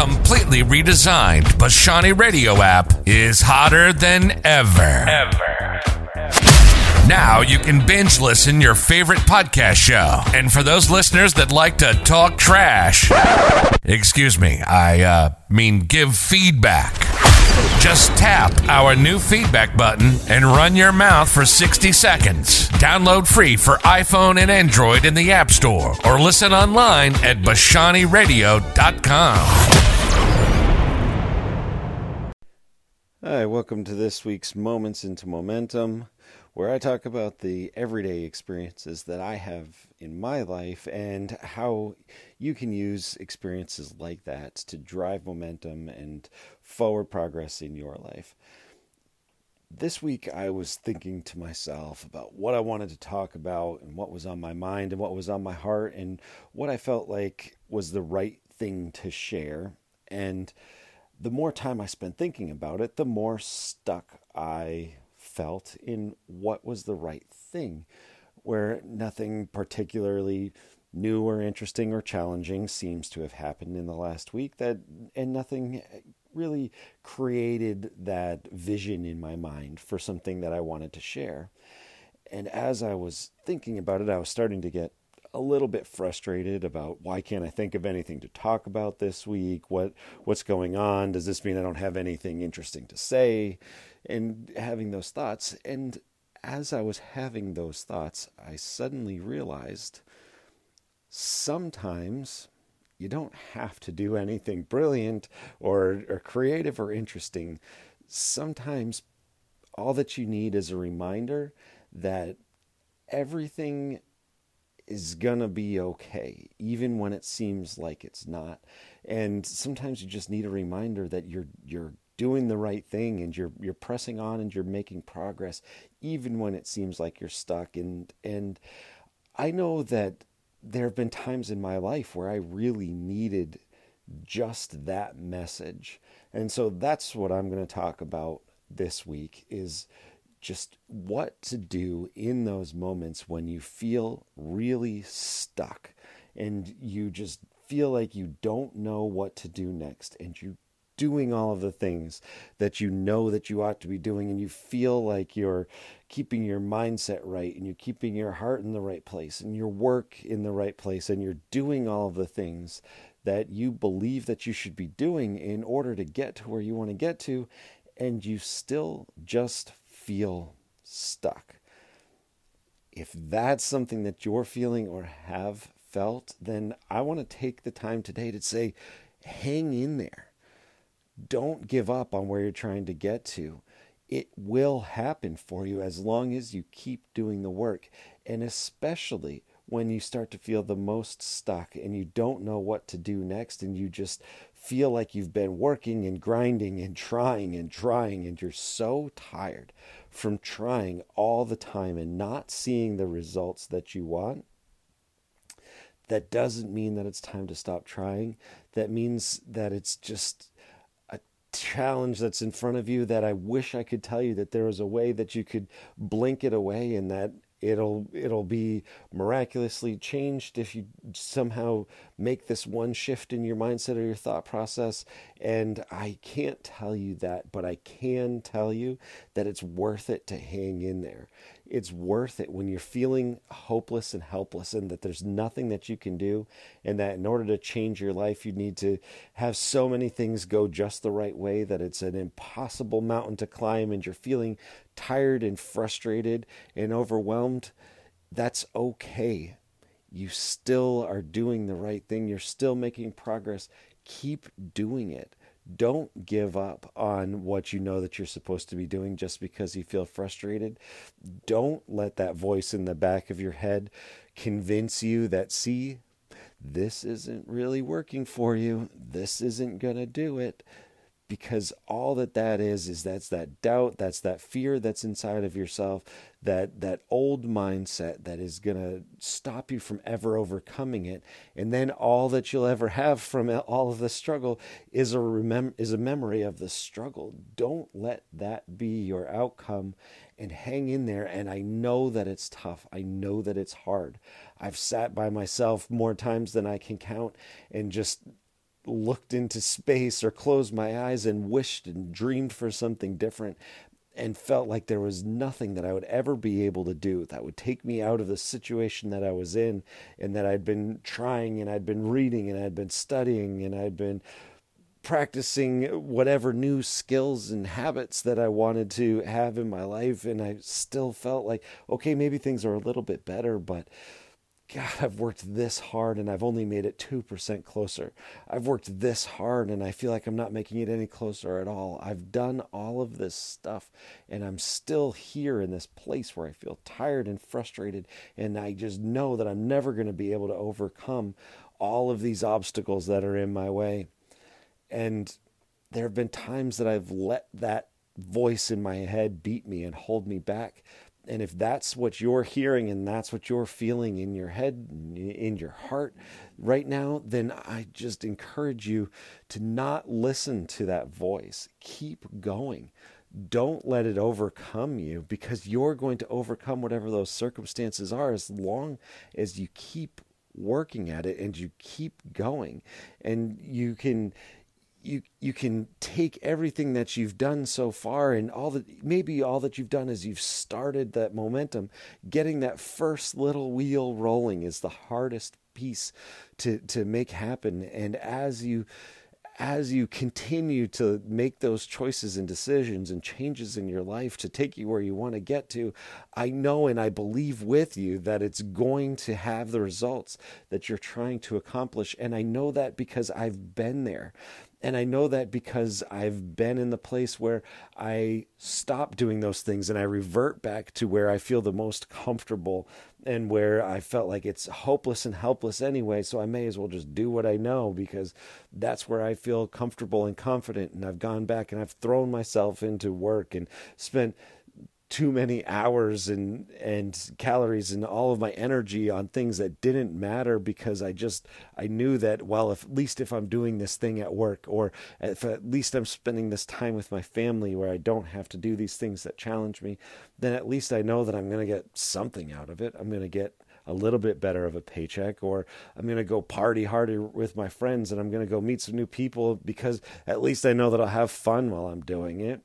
completely redesigned Bashani Radio app is hotter than ever. Now you can binge listen your favorite podcast show. And for those listeners that like to talk trash, excuse me, I mean give feedback. Just tap our new feedback button and run your mouth for 60 seconds. Download free for iPhone and Android in the App Store or listen online at BashaniRadio.com. Hi, welcome to this week's Moments into Momentum, where I talk about the everyday experiences that I have in my life and how you can use experiences like that to drive momentum and forward progress in your life. This week I was thinking to myself about what I wanted to talk about and what was on my mind and what was on my heart and what I felt like was the right thing to share. And the more time I spent thinking about it, the more stuck I felt in what was the right thing, where nothing particularly new or interesting or challenging seems to have happened in the last week, and nothing really created that vision in my mind for something that I wanted to share. And as I was thinking about it, I was starting to get a little bit frustrated about why can't I think of anything to talk about this week? What's going on? Does this mean I don't have anything interesting to say? And having those thoughts. And as I was having those thoughts, I suddenly realized sometimes you don't have to do anything brilliant or creative or interesting. Sometimes all that you need is a reminder that everything is gonna be okay, even when it seems like it's not. And sometimes you just need a reminder that you're doing the right thing and you're pressing on and you're making progress, even when it seems like you're stuck. And I know that there have been times in my life where I really needed just that message. And so that's what I'm going to talk about this week, is just what to do in those moments when you feel really stuck and you just feel like you don't know what to do next, and you're doing all of the things that you know that you ought to be doing, and you feel like you're keeping your mindset right and you're keeping your heart in the right place and your work in the right place, and you're doing all of the things that you believe that you should be doing in order to get to where you want to get to, and you still just feel stuck. If that's something that you're feeling or have felt, then I want to take the time today to say, hang in there. Don't give up on where you're trying to get to. It will happen for you as long as you keep doing the work. And especially when you start to feel the most stuck and you don't know what to do next, and you just feel like you've been working and grinding and trying and you're so tired from trying all the time and not seeing the results that you want. That doesn't mean that it's time to stop trying. That means that it's just a challenge that's in front of you that I wish I could tell you that there was a way that you could blink it away and that it'll be miraculously changed if you somehow make this one shift in your mindset or your thought process. And I can't tell you that, but I can tell you that it's worth it to hang in there. It's worth it when you're feeling hopeless and helpless and that there's nothing that you can do, and that in order to change your life, you need to have so many things go just the right way that it's an impossible mountain to climb, and you're feeling tired and frustrated and overwhelmed. That's okay. You still are doing the right thing. You're still making progress. Keep doing it. Don't give up on what you know that you're supposed to be doing just because you feel frustrated. Don't let that voice in the back of your head convince you that, see, this isn't really working for you. This isn't going to do it. Because all that is that's that doubt, that's that fear that's inside of yourself, that old mindset that is going to stop you from ever overcoming it. And then all that you'll ever have from all of the struggle is a memory of the struggle. Don't let that be your outcome, and hang in there. And I know that it's tough. I know that it's hard. I've sat by myself more times than I can count and just looked into space or closed my eyes and wished and dreamed for something different and felt like there was nothing that I would ever be able to do that would take me out of the situation that I was in, and that I'd been trying and I'd been reading and I'd been studying and I'd been practicing whatever new skills and habits that I wanted to have in my life. And I still felt like, okay, maybe things are a little bit better, but God, I've worked this hard and I've only made it 2% closer. I've worked this hard and I feel like I'm not making it any closer at all. I've done all of this stuff and I'm still here in this place where I feel tired and frustrated. And I just know that I'm never going to be able to overcome all of these obstacles that are in my way. And there have been times that I've let that voice in my head beat me and hold me back. And if that's what you're hearing and that's what you're feeling in your head, in your heart right now, then I just encourage you to not listen to that voice. Keep going. Don't let it overcome you, because you're going to overcome whatever those circumstances are as long as you keep working at it and you keep going. And you can take everything that you've done so far, and maybe all that you've done is you've started that momentum. Getting that first little wheel rolling is the hardest piece to make happen. And as you continue to make those choices and decisions and changes in your life to take you where you want to get to, I know and I believe with you that it's going to have the results that you're trying to accomplish. And I know that because I've been there. And I know that because I've been in the place where I stop doing those things and I revert back to where I feel the most comfortable and where I felt like it's hopeless and helpless anyway. So I may as well just do what I know, because that's where I feel comfortable and confident. And I've gone back and I've thrown myself into work and spent too many hours and calories and all of my energy on things that didn't matter, because I knew that, well, at least if I'm doing this thing at work, or if at least I'm spending this time with my family where I don't have to do these things that challenge me, then at least I know that I'm going to get something out of it. I'm going to get a little bit better of a paycheck, or I'm going to go party harder with my friends and I'm going to go meet some new people, because at least I know that I'll have fun while I'm doing it.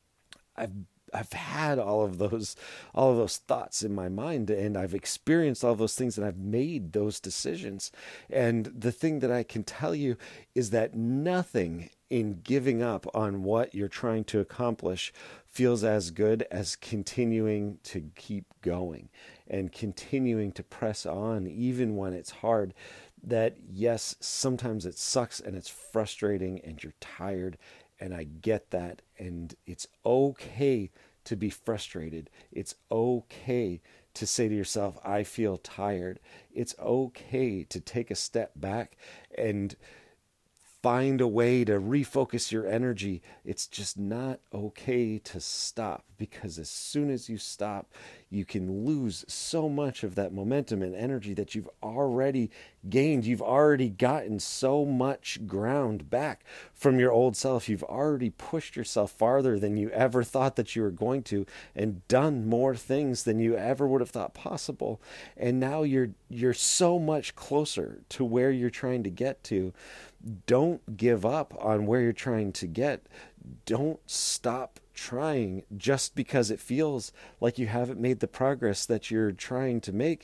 I've had all of those thoughts in my mind, and I've experienced all those things, and I've made those decisions. And the thing that I can tell you is that nothing in giving up on what you're trying to accomplish feels as good as continuing to keep going and continuing to press on, even when it's hard. That yes, sometimes it sucks and it's frustrating and you're tired, and I get that. And it's okay to be frustrated. It's okay to say to yourself, I feel tired. It's okay to take a step back and find a way to refocus your energy. It's just not okay to stop, because as soon as you stop, you can lose so much of that momentum and energy that you've already gained. You've already gotten so much ground back from your old self. You've already pushed yourself farther than you ever thought that you were going to, and done more things than you ever would have thought possible. And now you're so much closer to where you're trying to get to. Don't give up on where you're trying to get. Don't stop trying just because it feels like you haven't made the progress that you're trying to make.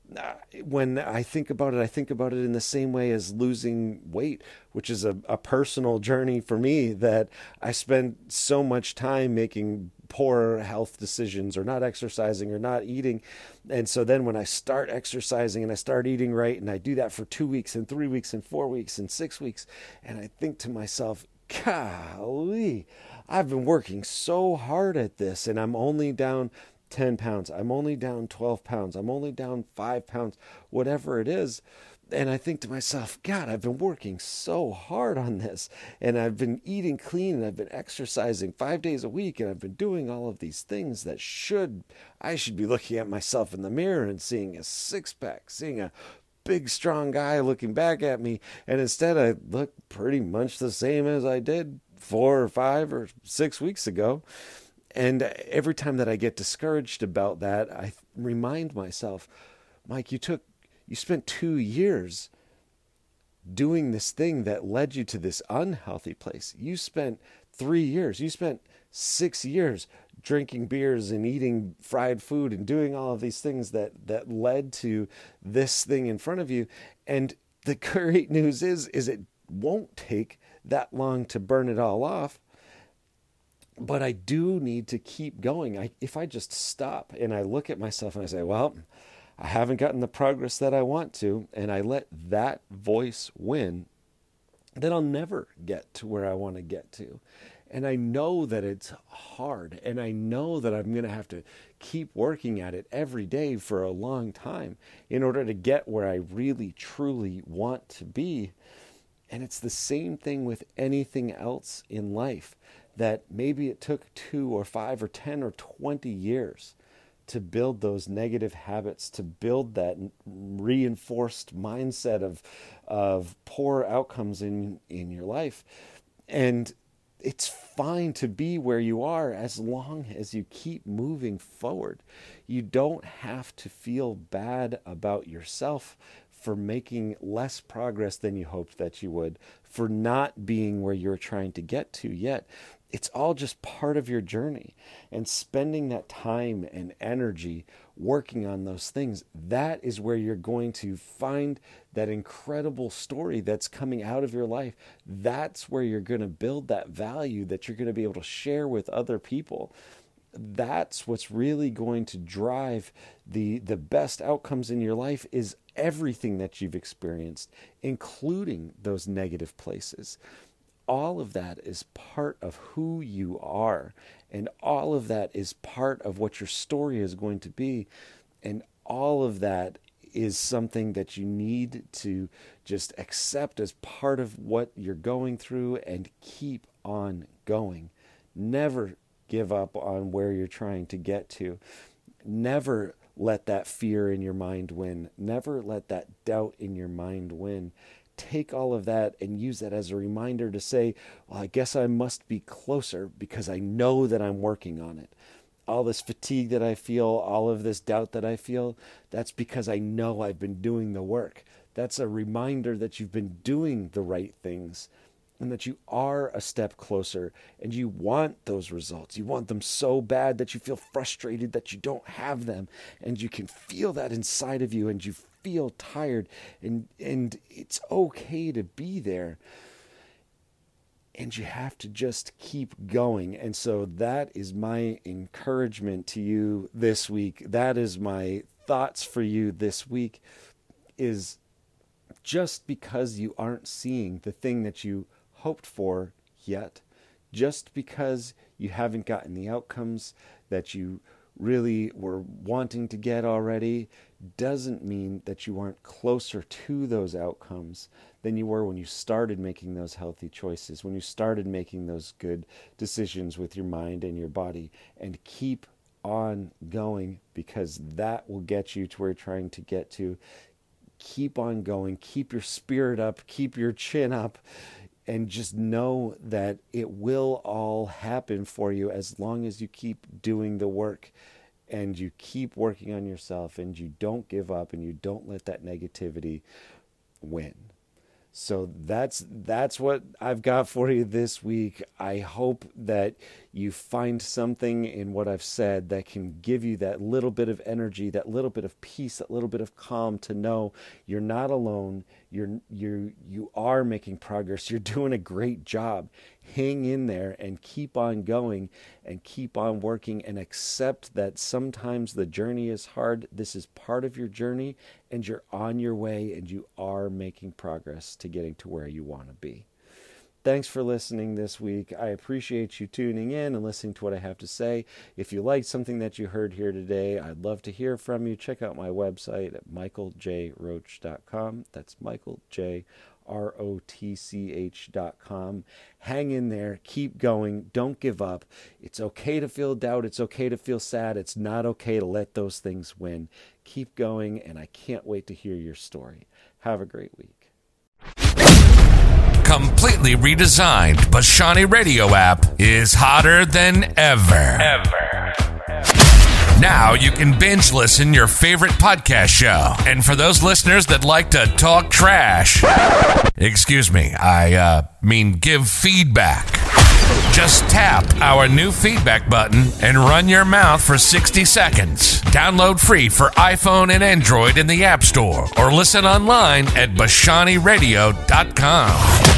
When I think about it in the same way as losing weight, which is a personal journey for me, that I spend so much time making poor health decisions, or not exercising, or not eating. And so then when I start exercising and I start eating right, and I do that for 2 weeks and 3 weeks and 4 weeks and 6 weeks, and I think to myself, golly, I've been working so hard at this, and I'm only down 10 pounds. I'm only down 12 pounds. I'm only down 5 pounds, whatever it is. And I think to myself, God, I've been working so hard on this, and I've been eating clean, and I've been exercising 5 days a week, and I've been doing all of these things that I should be looking at myself in the mirror and seeing a six-pack, seeing a big, strong guy looking back at me. And instead, I look pretty much the same as I did 4 or 5 or 6 weeks ago. And every time that I get discouraged about that, I remind myself, Mike, you spent 2 years doing this thing that led you to this unhealthy place. You spent 3 years, you spent 6 years drinking beers and eating fried food and doing all of these things that led to this thing in front of you. And the great news is it won't take that long to burn it all off. But I do need to keep going. If I just stop and I look at myself and I say, well, I haven't gotten the progress that I want to, and I let that voice win, then I'll never get to where I want to get to. And I know that it's hard, and I know that I'm going to have to keep working at it every day for a long time in order to get where I really, truly want to be. And it's the same thing with anything else in life, that maybe it took 2 or 5 or 10 or 20 years to build those negative habits, to build that reinforced mindset of poor outcomes in your life. And it's fine to be where you are as long as you keep moving forward. You don't have to feel bad about yourself for making less progress than you hoped that you would, for not being where you're trying to get to yet. It's all just part of your journey. And spending that time and energy working on those things, that is where you're going to find that incredible story that's coming out of your life. That's where you're going to build that value that you're going to be able to share with other people. That's what's really going to drive the best outcomes in your life, is everything that you've experienced, including those negative places. All of that is part of who you are, and all of that is part of what your story is going to be, and all of that is something that you need to just accept as part of what you're going through and keep on going. Never give up on where you're trying to get to. Never let that fear in your mind win. Never let that doubt in your mind win. Take all of that and use that as a reminder to say, well, I guess I must be closer because I know that I'm working on it. All this fatigue that I feel, all of this doubt that I feel, that's because I know I've been doing the work. That's a reminder that you've been doing the right things and that you are a step closer, and you want those results. You want them so bad that you feel frustrated that you don't have them, and you can feel that inside of you, and you feel tired, and it's okay to be there. And you have to just keep going. And so that is my encouragement to you this week. That is my thoughts for you this week, is just because you aren't seeing the thing that you hoped for yet, just because you haven't gotten the outcomes that you really were wanting to get already, doesn't mean that you aren't closer to those outcomes than you were when you started making those healthy choices, when you started making those good decisions with your mind and your body. And keep on going, because that will get you to where you're trying to get to. Keep on going, keep your spirit up, keep your chin up, and just know that it will all happen for you as long as you keep doing the work and you keep working on yourself and you don't give up and you don't let that negativity win. So that's what I've got for you this week. I hope that you find something in what I've said that can give you that little bit of energy, that little bit of peace, that little bit of calm to know you're not alone. You are making progress. You're doing a great job. Hang in there and keep on going and keep on working, and accept that sometimes the journey is hard. This is part of your journey, and you're on your way, and you are making progress to getting to where you want to be. Thanks for listening this week. I appreciate you tuning in and listening to what I have to say. If you liked something that you heard here today, I'd love to hear from you. Check out my website at michaeljroach.com. That's michaeljroach.com. Hang in there. Keep going. Don't give up. It's okay to feel doubt. It's okay to feel sad. It's not okay to let those things win. Keep going, and I can't wait to hear your story. Have a great week. Completely redesigned Bashani Radio app is hotter than ever. Now you can binge listen your favorite podcast show. And for those listeners that like to talk trash, excuse me, I mean give feedback. Just tap our new feedback button and run your mouth for 60 seconds. Download free for iPhone and Android in the App Store or listen online at BashaniRadio.com.